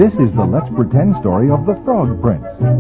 This is the Let's Pretend story of the Frog Prince.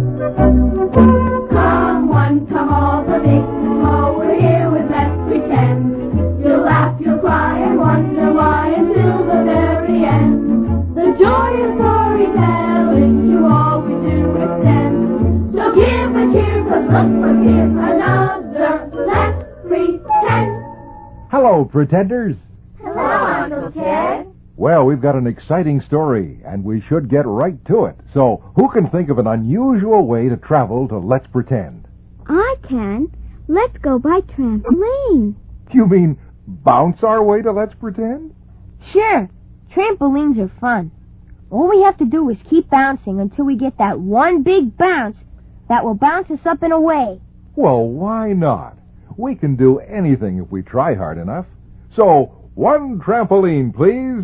Come one, come all, the big and small, we're here with Let's Pretend. You'll laugh, you'll cry, and wonder why until the very end. The joy of storytelling to all we do extend. So give a cheer, 'cause look what's here, another Let's Pretend. Hello, pretenders. Hello, Uncle Ted. Well, we've got an exciting story, and we should get right to it. So, who can think of an unusual way to travel to Let's Pretend? I can. Let's go by trampoline. You mean bounce our way to Let's Pretend? Sure. Trampolines are fun. All we have to do is keep bouncing until we get that one big bounce that will bounce us up and away. Well, why not? We can do anything if we try hard enough. So, one trampoline, please.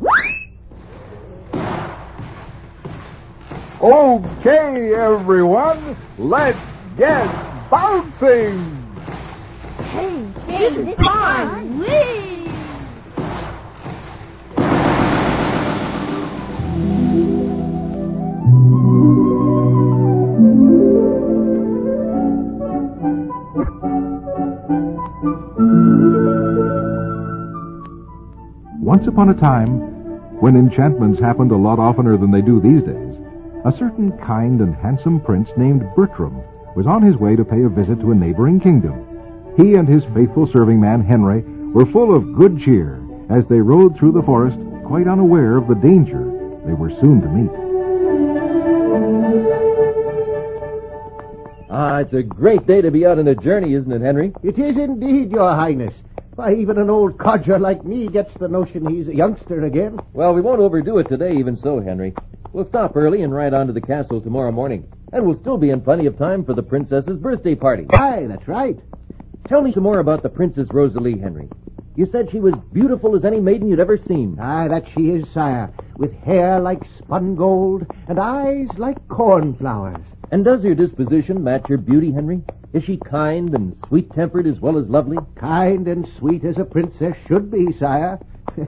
Okay, everyone, let's get bouncing. Hey, this is fun. Once upon a time, when enchantments happened a lot oftener than they do these days, a certain kind and handsome prince named Bertram was on his way to pay a visit to a neighboring kingdom. He and his faithful serving man, Henry, were full of good cheer as they rode through the forest, quite unaware of the danger they were soon to meet. It's a great day to be out on a journey, isn't it, Henry? It is indeed, Your Highness. Why, even an old codger like me gets the notion he's a youngster again. Well, we won't overdo it today, even so, Henry. We'll stop early and ride on to the castle tomorrow morning. And we'll still be in plenty of time for the princess's birthday party. Aye, that's right. Tell me some more about the Princess Rosalie, Henry. You said she was beautiful as any maiden you'd ever seen. Aye, that she is, sire, with hair like spun gold and eyes like cornflowers. And does her disposition match her beauty, Henry? Is she kind and sweet-tempered as well as lovely? Kind and sweet as a princess should be, sire.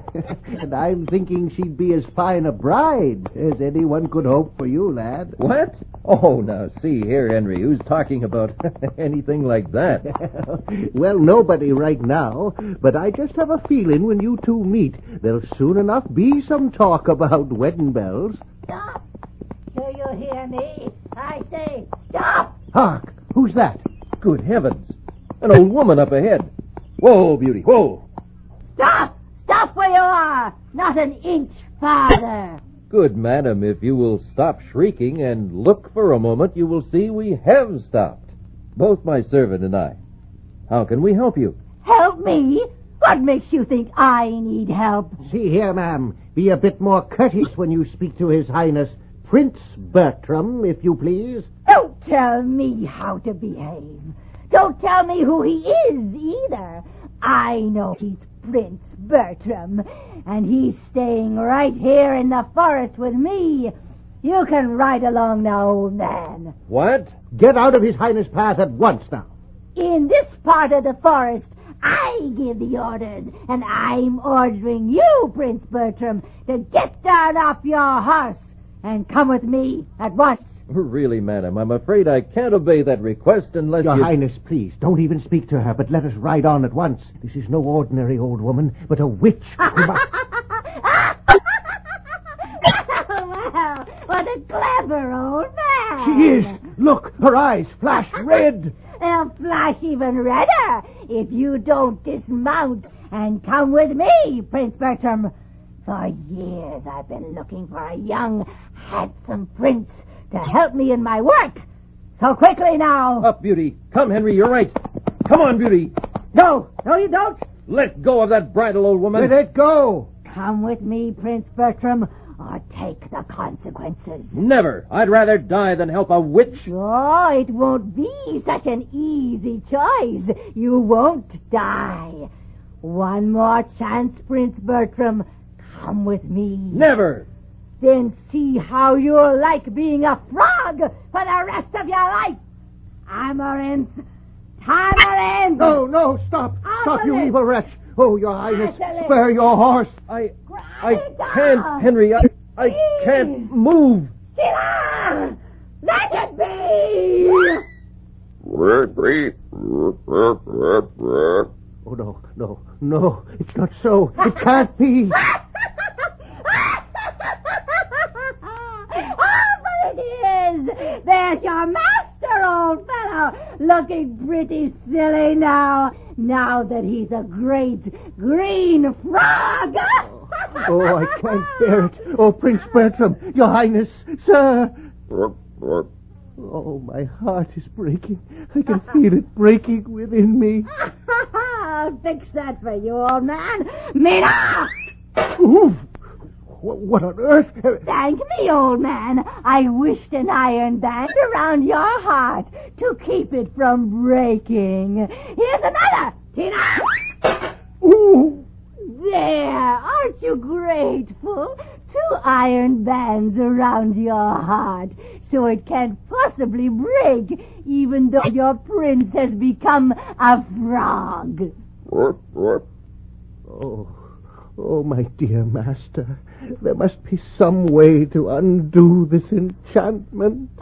And I'm thinking she'd be as fine a bride as anyone could hope for you, lad. What? Oh, now, see here, Henry. Who's talking about anything like that? Well, nobody right now, but I just have a feeling when you two meet, there'll soon enough be some talk about wedding bells. Stop! Do you hear me? I say, stop! Hark! Who's that? Good heavens. An old woman up ahead. Whoa, beauty, whoa. Stop! Stop where you are! Not an inch farther! Good madam, if you will stop shrieking and look for a moment, you will see we have stopped. Both my servant and I. How can we help you? Help me? What makes you think I need help? See here, ma'am. Be a bit more courteous when you speak to His Highness Prince Bertram, if you please. Don't tell me how to behave. Don't tell me who he is, either. I know he's Prince Bertram, and he's staying right here in the forest with me. You can ride along now, old man. What? Get out of His Highness' path at once now. In this part of the forest, I give the orders, and I'm ordering you, Prince Bertram, to get down off your horse and come with me at once. Really, madam, I'm afraid I can't obey that request unless Your Highness, please, don't even speak to her, but let us ride on at once. This is no ordinary old woman, but a witch. Well, what a clever old man. She is. Look, her eyes flash red. They'll flash even redder if you don't dismount and come with me, Prince Bertram. For years I've been looking for a young, handsome prince to help me in my work. So quickly now. Up, beauty. Come, Henry, you're right. Come on, beauty. No, you don't. Let go of that bridle, old woman. Let it go. Come with me, Prince Bertram, or take the consequences. Never. I'd rather die than help a witch. Oh, it won't be such an easy choice. You won't die. One more chance, Prince Bertram. Come with me. Never. Then see how you'll like being a frog for the rest of your life. Amaranth. Amaranth. No, stop. Stop, you evil wretch. Oh, Your Highness, spare your horse. I can't, Henry. I can't move. Tina! Let it be! Oh, no. It's not so. It can't be. Oh, but it is! There's your master, old fellow, looking pretty silly now that he's a great green frog! Oh, I can't bear it. Oh, Prince Bertram, Your Highness, sir. Oh, my heart is breaking. I can feel it breaking within me. I'll fix that for you, old man. Mina! Ooh, what on earth? Thank me, old man. I wished an iron band around your heart to keep it from breaking. Here's another, Tina! Ooh. There, aren't you grateful? 2 iron bands around your heart, so it can't possibly break, even though your prince has become a frog. Oh, my dear master, there must be some way to undo this enchantment.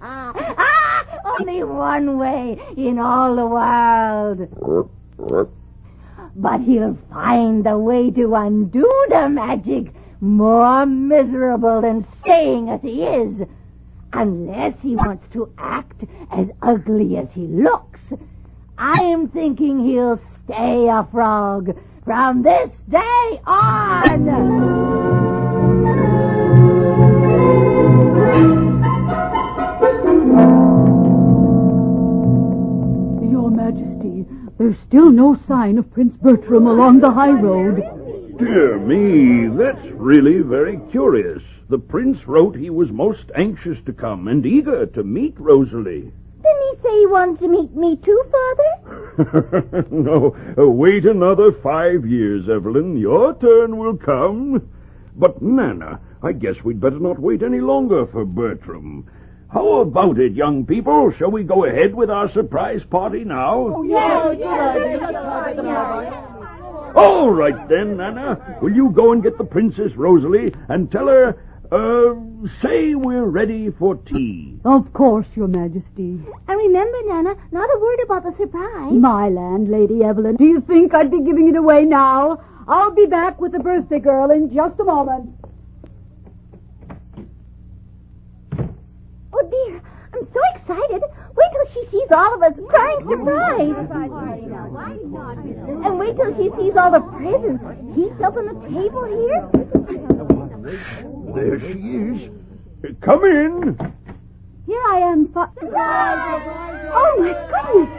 Only one way in all the world. But he'll find the way to undo the magic more miserable than staying as he is, unless he wants to act as ugly as he looks. I'm thinking he'll stay a frog from this day on. Your Majesty, there's still no sign of Prince Bertram along the high road. Dear me, that's really very curious. The prince wrote he was most anxious to come and eager to meet Rosalie. Didn't he say he wanted to meet me too, Father? No, wait another 5 years, Evelyn. Your turn will come. But, Nana, I guess we'd better not wait any longer for Bertram. How about it, young people? Shall we go ahead with our surprise party now? Oh, yeah. All right, then, Nana. Will you go and get the Princess Rosalie and tell her, say we're ready for tea. Of course, Your Majesty. And remember, Nana, not a word about the surprise. My land, Lady Evelyn. Do you think I'd be giving it away now? I'll be back with the birthday girl in just a moment. Oh, dear, I'm so excited. Wait till she sees all of us crying surprise. And wait till she sees all the presents heaped up on the table here. There she is. Come in. Here I am, Oh, my goodness.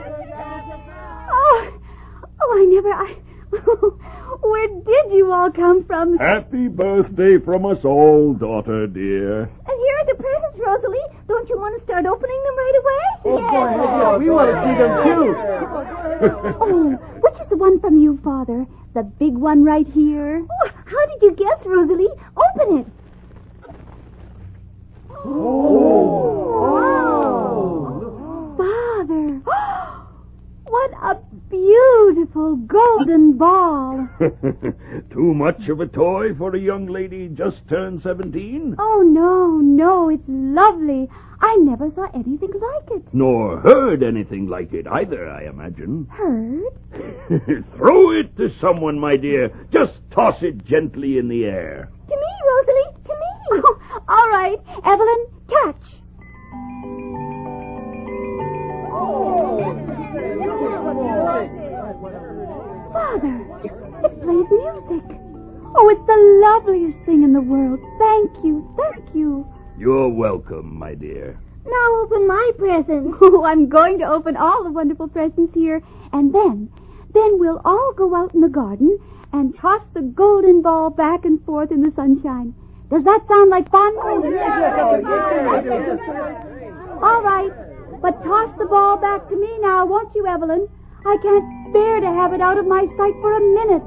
Where did you all come from? Happy birthday from us all, daughter dear. And here are the presents, Rosalie. Don't you want to start opening them right away? Yeah, we want to see them, too. Oh, which is the one from you, Father? The big one right here? Oh, how did you guess, Rosalie? Open it. Father, what a beautiful golden ball. Too much of a toy for a young lady just turned 17? Oh, no, it's lovely. I never saw anything like it. Nor heard anything like it either, I imagine. Heard? Throw it to someone, my dear. Just toss it gently in the air. To me, Rosalie, to me. Oh, all right, Evelyn, catch. Father, it plays music. Oh, it's the loveliest thing in the world. Thank you. You're welcome, my dear. Now open my present. Oh, I'm going to open all the wonderful presents here, and then we'll all go out in the garden and toss the golden ball back and forth in the sunshine. Does that sound like fun? All right, but toss the ball back to me now, won't you, Evelyn? I can't bear to have it out of my sight for a minute.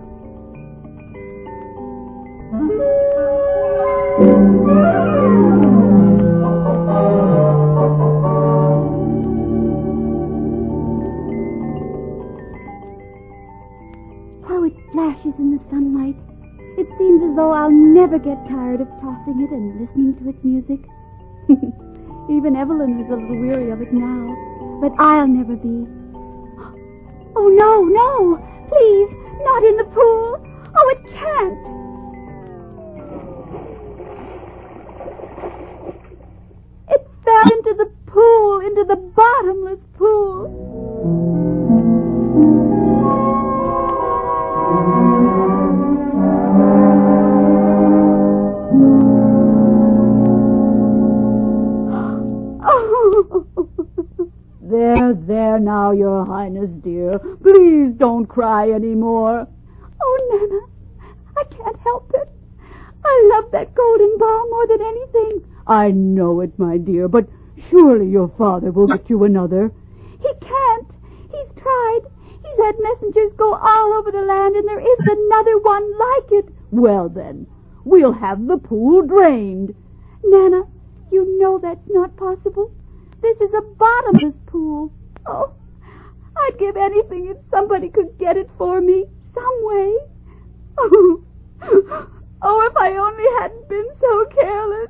How it flashes in the sunlight. It seems as as though I'll never get tired of tossing it and listening to its music. Even Evelyn is a little weary of it now, but I'll never be. Oh, no, please, not in the pool. Oh, it can't. It fell into the pool, into the bottomless pool. There now, Your Highness, dear. Please don't cry any more. Oh, Nana, I can't help it. I love that golden ball more than anything. I know it, my dear, but surely your father will get you another. He can't. He's tried. He's had messengers go all over the land, and there isn't another one like it. Well, then, we'll have the pool drained. Nana, you know that's not possible. This is a bottomless pool. Oh, I'd give anything if somebody could get it for me, some way. Oh, if I only hadn't been so careless.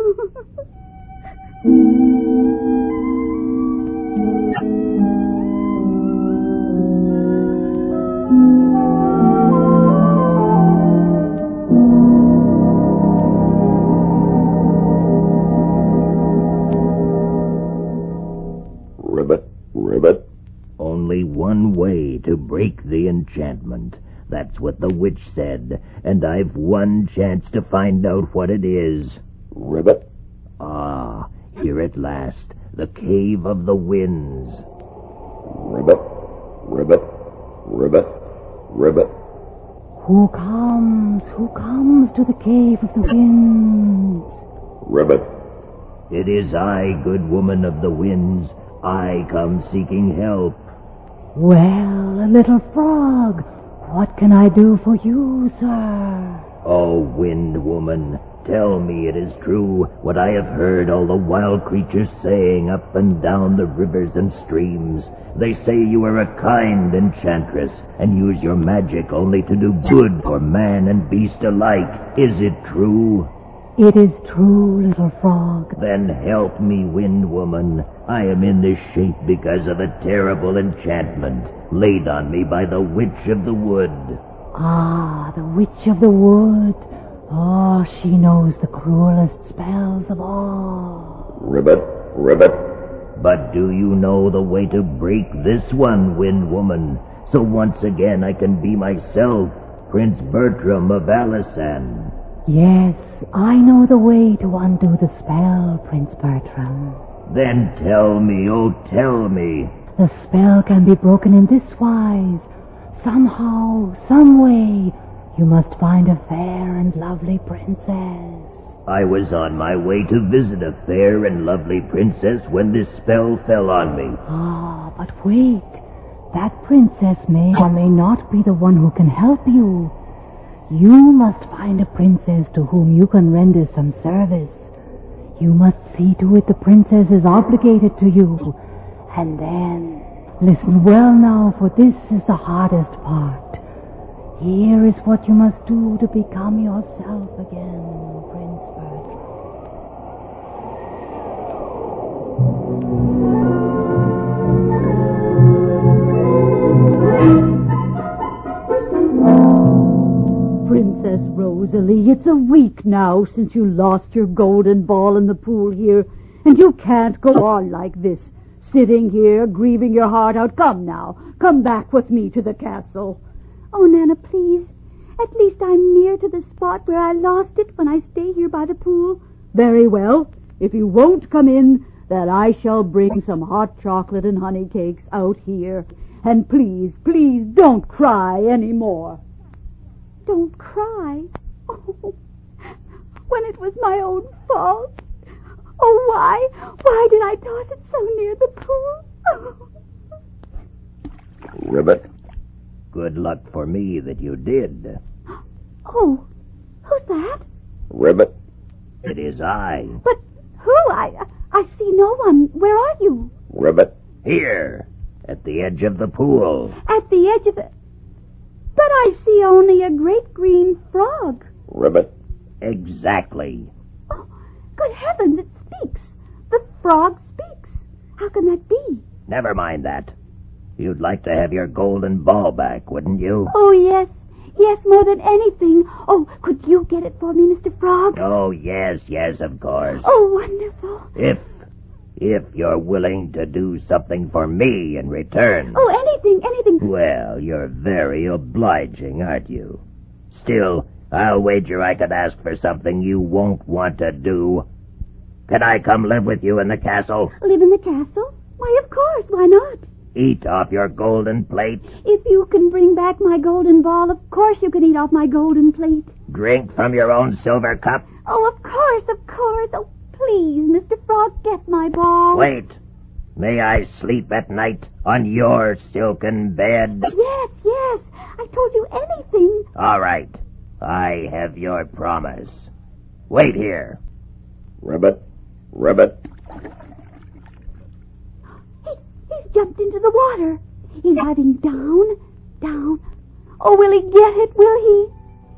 Ribbit. Only one way to break the enchantment. That's what the witch said, and I've one chance to find out what it is. Ribbit. Ah, here at last, the Cave of the Winds. Ribbit. Who comes to the Cave of the Winds? Ribbit. It is I, good woman of the winds. I come seeking help. Well, little frog, what can I do for you, sir? Oh, wind woman, tell me it is true what I have heard all the wild creatures saying up and down the rivers and streams. They say you are a kind enchantress and use your magic only to do good for man and beast alike. Is it true? It is true, little frog. Then help me, wind woman. I am in this shape because of a terrible enchantment laid on me by the Witch of the Wood. Ah, the Witch of the Wood. Oh, she knows the cruelest spells of all. Ribbit. But do you know the way to break this one, wind woman? So once again I can be myself, Prince Bertram of Alisan. Yes, I know the way to undo the spell, Prince Bertram. Then tell me, oh tell me. The spell can be broken in this wise. Somehow, some way, you must find a fair and lovely princess. I was on my way to visit a fair and lovely princess when this spell fell on me. Ah, but wait. That princess may or may not be the one who can help you. You must find a princess to whom you can render some service. You must see to it the princess is obligated to you. And then, listen well now, for this is the hardest part. Here is what you must do to become yourself again, Prince Bertram. Princess Rosalie, it's a week now since you lost your golden ball in the pool here, and you can't go on like this, sitting here grieving your heart out. Come now, come back with me to the castle. Oh, Nana, please. At least I'm near to the spot where I lost it when I stay here by the pool. Very well. If you won't come in, then I shall bring some hot chocolate and honey cakes out here. And please, please don't cry any more. Don't cry. Oh, when it was my own fault. Oh, why did I toss it so near the pool? Oh. Ribbit. Good luck for me that you did. Oh, who's that? Ribbit. It is I. But who? I see no one. Where are you? Ribbit. Here, at the edge of the pool. At the edge of the... But I see only a great green frog. Ribbit. Exactly. Oh, good heavens, it speaks. The frog speaks. How can that be? Never mind that. You'd like to have your golden ball back, wouldn't you? Oh, yes. Yes, more than anything. Oh, could you get it for me, Mr. Frog? Oh, yes, of course. Oh, wonderful. If you're willing to do something for me in return. Oh, anything. Well, you're very obliging, aren't you? Still, I'll wager I could ask for something you won't want to do. Can I come live with you in the castle? Live in the castle? Why, of course. Why not? Eat off your golden plate? If you can bring back my golden ball, of course you can eat off my golden plate. Drink from your own silver cup? Oh, of course. Oh, please, Mr. Frog, get my ball. Wait. May I sleep at night on your silken bed? Yes. I told you anything. All right. I have your promise. Wait here. Ribbit. He's jumped into the water. He's diving down. Oh, will he get it? Will he?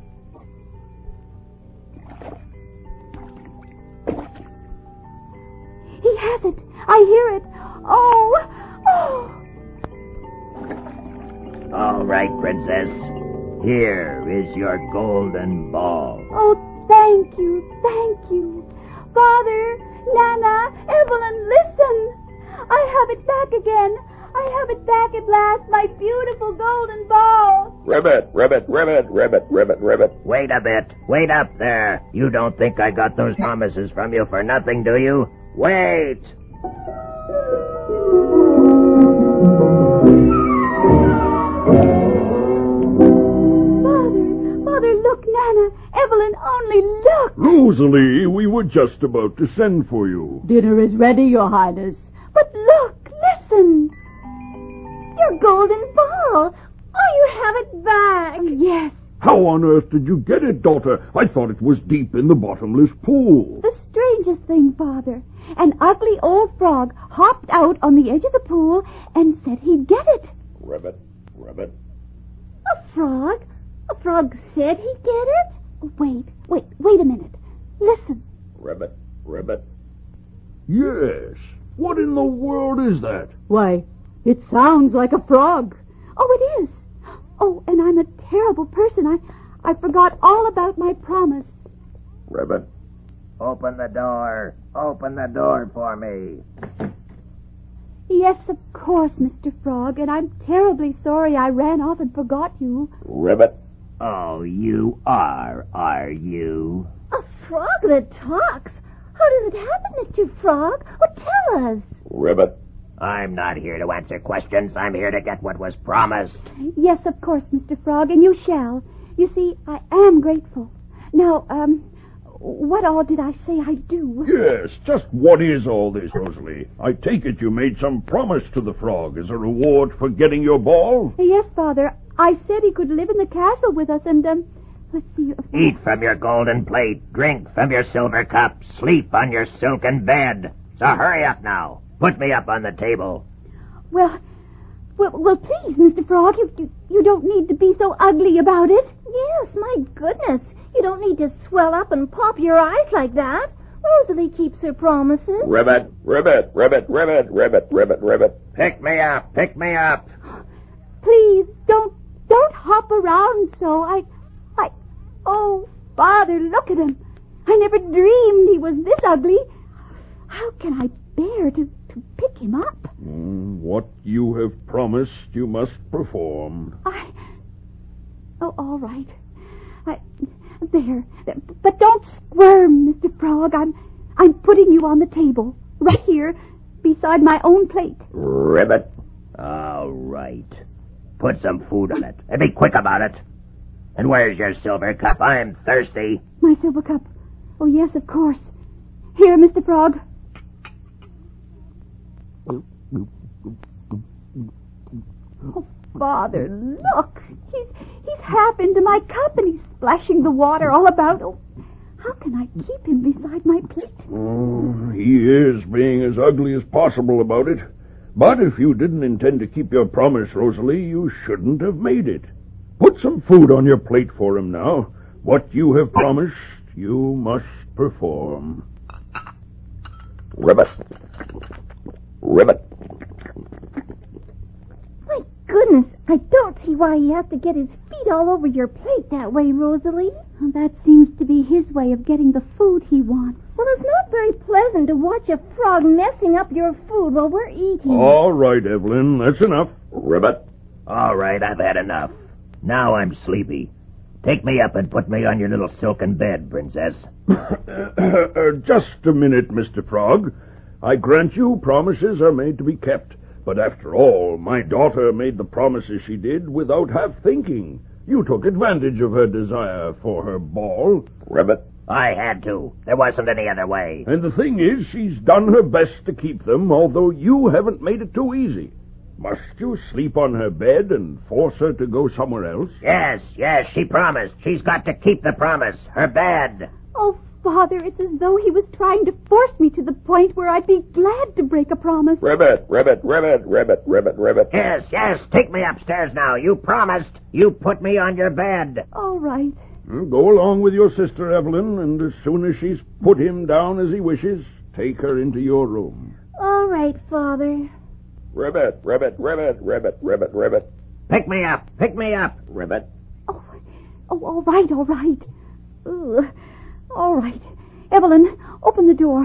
He has it. I hear it. Oh. All right, Princess. Here is your golden ball. Oh, thank you. Father, Nana, Evelyn, listen. I have it back again. I have it back at last, my beautiful golden ball. Ribbit. Wait a bit. Wait up there. You don't think I got those promises from you for nothing, do you? Wait! Father, look, Nana. Evelyn, only look. Rosalie, we were just about to send for you. Dinner is ready, Your Highness. But look, listen. Your golden ball. Oh, you have it back. Yes. How on earth did you get it, daughter? I thought it was deep in the bottomless pool. The strangest thing, Father. An ugly old frog hopped out on the edge of the pool and said he'd get it. Ribbit. A frog? A frog said he'd get it? Wait a minute. Listen. Ribbit. Yes. What in the world is that? Why, it sounds like a frog. Oh, it is. Oh, and I'm a terrible person. I forgot all about my promise. Ribbit. Open the door. Open the door for me. Yes, of course, Mr. Frog, and I'm terribly sorry I ran off and forgot you. Ribbit. Oh, you are you? A frog that talks? How does it happen, Mr. Frog? Well, tell us. Ribbit. I'm not here to answer questions. I'm here to get what was promised. Yes, of course, Mr. Frog, and you shall. You see, I am grateful. Now, what all did I say I'd do? Yes, just what is all this, Rosalie? I take it you made some promise to the frog as a reward for getting your ball? Yes, Father. I said he could live in the castle with us, and, let's see. Eat from your golden plate. Drink from your silver cup. Sleep on your silken bed. So hurry up now. Put me up on the table. Well, please, Mr. Frog, you don't need to be so ugly about it. Yes, my goodness. You don't need to swell up and pop your eyes like that. Rosalie keeps her promises. Ribbit. Pick me up. Please, don't hop around so. Oh, Father, look at him. I never dreamed he was this ugly. How can I bear to pick him up? What you have promised, you must perform. Oh, all right. There. But don't squirm, Mr. Frog. I'm putting you on the table, right here, beside my own plate. Ribbit. All right. Put some food on it, and be quick about it. And where's your silver cup? I'm thirsty. My silver cup. Oh, yes, of course. Here, Mr. Frog. Oh, Father, look. He's half into my cup, and he's splashing the water all about. Oh, how can I keep him beside my plate? He is being as ugly as possible about it. But if you didn't intend to keep your promise, Rosalie, you shouldn't have made it. Put some food on your plate for him now. What you have promised, you must perform. Ribbit. Ribbit. My goodness, I don't see why he has to get his feet all over your plate that way, Rosalie. Well, that seems to be his way of getting the food he wants. Well, it's not very pleasant to watch a frog messing up your food while we're eating. All right, Evelyn, that's enough. Ribbit. All right, I've had enough. Now I'm sleepy. Take me up and put me on your little silken bed, Princess. Just a minute, Mr. Frog. I grant you promises are made to be kept. But after all, my daughter made the promises she did without half thinking. You took advantage of her desire for her ball. Ribbit. I had to. There wasn't any other way. And the thing is, she's done her best to keep them, although you haven't made it too easy. Must you sleep on her bed and force her to go somewhere else? Yes, she promised. She's got to keep the promise. Her bed. Oh, Father, it's as though he was trying to force me to the point where I'd be glad to break a promise. Ribbit. Yes, take me upstairs now. You promised. You put me on your bed. All right. Go along with your sister, Evelyn, and as soon as she's put him down as he wishes, take her into your room. All right, Father. Ribbit. Pick me up, Ribbit. Oh, all right. Ugh. All right. Evelyn, open the door.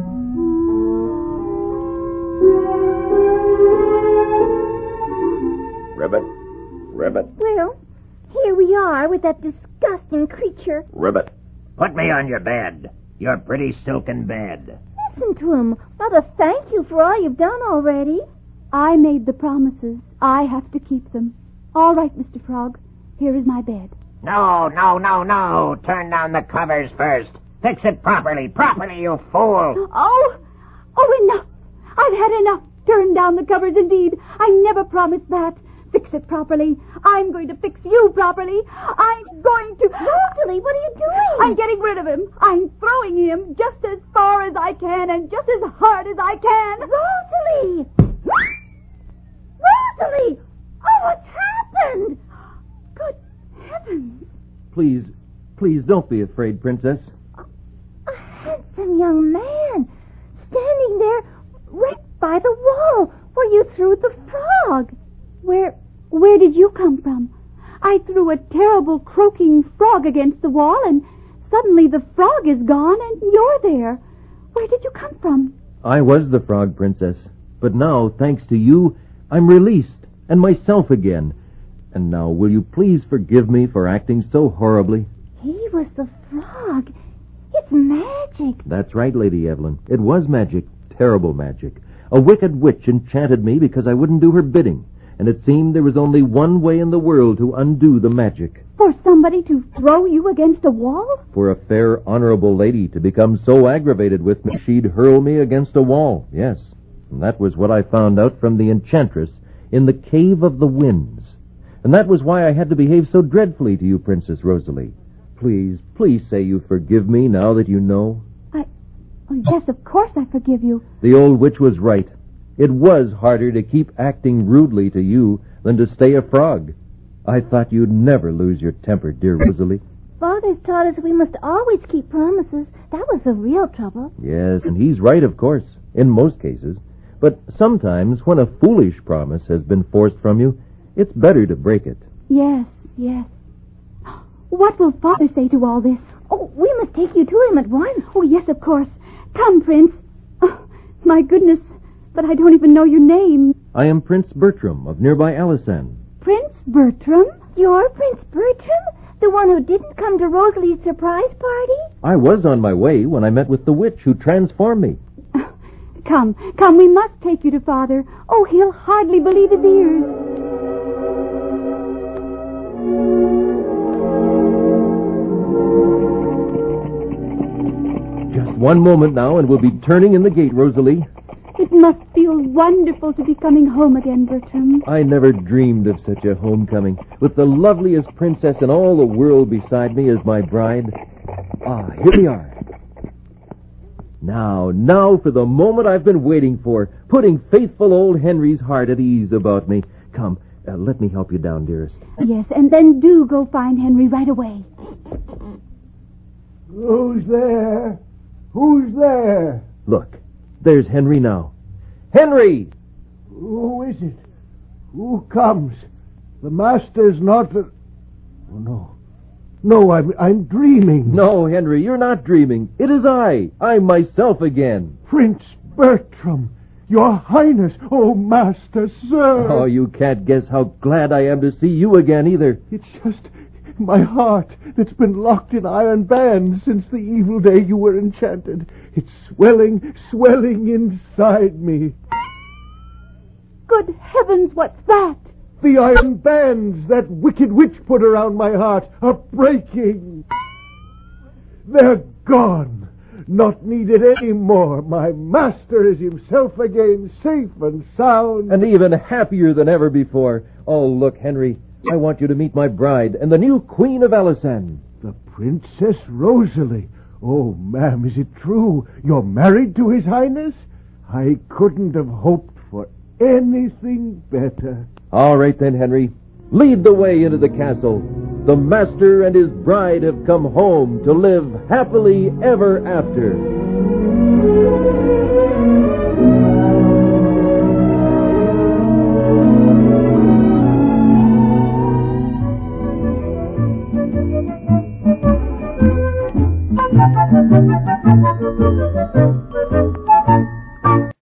Ribbit. Well, here we are with that disgusting creature. Ribbit. Put me on your bed. Your pretty silken bed. Listen to him. Mother, thank you for all you've done already. I made the promises. I have to keep them. All right, Mr. Frog. Here is my bed. No. Turn down the covers first. Fix it properly, you fool. Oh, enough. I've had enough. Turn down the covers indeed. I never promised that. Fix it properly. I'm going to fix you properly. I'm going to... Rosalie, what are you doing? I'm getting rid of him. I'm throwing him just as far as I can and just as hard as I can. Rosalie! Rosalie! Oh, what's happened? Good heavens. Please don't be afraid, Princess. A handsome young man standing there right by the wall where you threw the frog. Where did you come from? I threw a terrible croaking frog against the wall, and suddenly the frog is gone, and you're there. Where did you come from? I was the frog, Princess. But now, thanks to you, I'm released, and myself again. And now, will you please forgive me for acting so horribly? He was the frog. It's magic. That's right, Lady Evelyn. It was magic. Terrible magic. A wicked witch enchanted me because I wouldn't do her bidding. And it seemed there was only one way in the world to undo the magic. For somebody to throw you against a wall? For a fair, honorable lady to become so aggravated with me, she'd hurl me against a wall, yes. And that was what I found out from the enchantress in the Cave of the Winds. And that was why I had to behave so dreadfully to you, Princess Rosalie. Please say you forgive me now that you know. Yes, of course I forgive you. The old witch was right. It was harder to keep acting rudely to you than to stay a frog. I thought you'd never lose your temper, dear Rosalie. Father's taught us we must always keep promises. That was the real trouble. Yes, and he's right, of course, in most cases. But sometimes, when a foolish promise has been forced from you, it's better to break it. Yes. What will Father say to all this? Oh, we must take you to him at once. Oh, yes, of course. Come, Prince. Oh, my goodness, but I don't even know your name. I am Prince Bertram of nearby Alisande. Prince Bertram? You're Prince Bertram? The one who didn't come to Rosalie's surprise party? I was on my way when I met with the witch who transformed me. Come, we must take you to Father. Oh, he'll hardly believe his ears. Just one moment now, and we'll be turning in the gate, Rosalie. It must feel wonderful to be coming home again, Bertram. I never dreamed of such a homecoming, with the loveliest princess in all the world beside me as my bride. Ah, here we are. Now for the moment I've been waiting for, putting faithful old Henry's heart at ease about me. Come, let me help you down, dearest. Yes, and then do go find Henry right away. Who's there? Who's there? Look, there's Henry now. Henry! Who is it? Who comes? The master's not... Oh, no. No, I'm dreaming. No, Henry, you're not dreaming. It is I'm myself again. Prince Bertram, your highness, oh, master, sir. Oh, you can't guess how glad I am to see you again, either. It's just my heart that's been locked in iron bands since the evil day you were enchanted. It's swelling inside me. Good heavens, what's that? The iron bands that wicked witch put around my heart are breaking. They're gone. Not needed anymore. My master is himself again, safe and sound. And even happier than ever before. Oh, look, Henry, I want you to meet my bride and the new Queen of Alisande. The Princess Rosalie. Oh, ma'am, is it true? You're married to His Highness? I couldn't have hoped for anything better. All right then, Henry. Lead the way into the castle. The master and his bride have come home to live happily ever after.